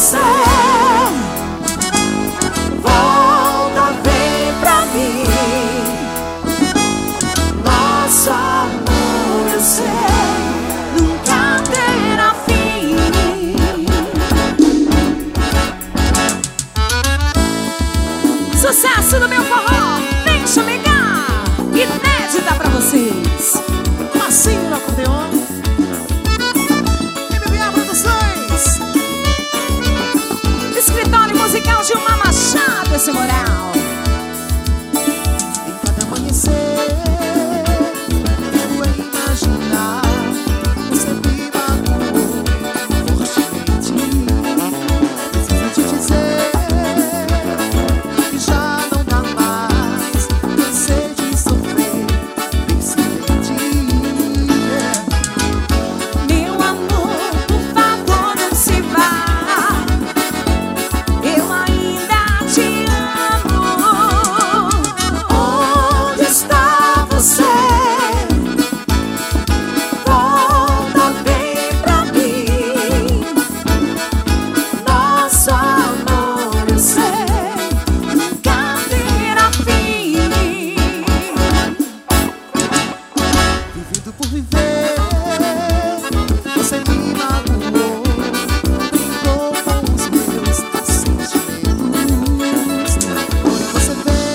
você. Volta, vem pra mim. Nosso amor, eu sei, nunca terá fim. Sucesso do meu forró, vem chamegar, inédita pra vocês. Massinho no acordeon, MBA Produções, Escritório Musical Gilmar Machado, esse moral. em cada amanhecer, fico a imaginar. Você me magoou fortemente. Preciso te dizer que já não dá mais. Cansei de sofrer desse jeito. Meu amor, por favor, não se vá. Eu ainda te amo. Onde está você? Volta, vem pra mim. Nosso amor, eu sei, nunca terá fim. Vivendo por viver, você me magoou, brincou com os meus sentimentos. Quando você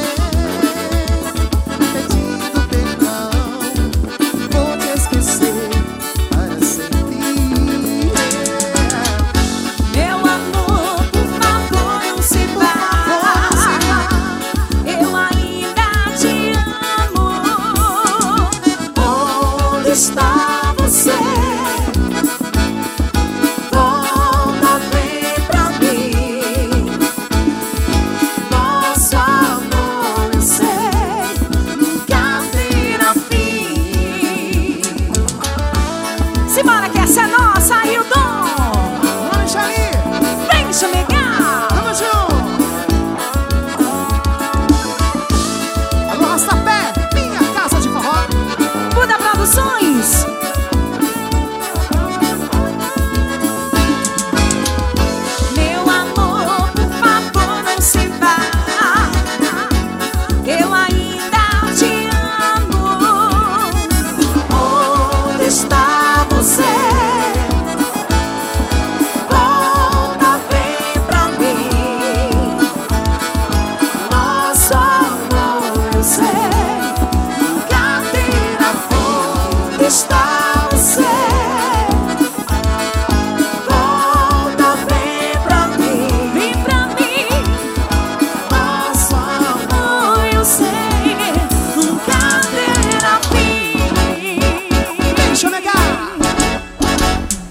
vem pedindo perdão, vou te esquecer para sempre. Meu amor, por favor, não se vá. Eu ainda te amo. Onde está você? Volta, vem pra mim. Nosso amor, eu sei, nunca terá fim. Simbora que essa é nossa, Aildon. Vamos, Xali, Vem chamegar. vamos junto. Alô, Rastapé, minha casa de forró. Buda Produções. Meu amor, por favor, não se vá. Eu ainda te amo. Onde está você? Volta, vem pra mim. Nosso amor, eu sei, nunca terá fim. Está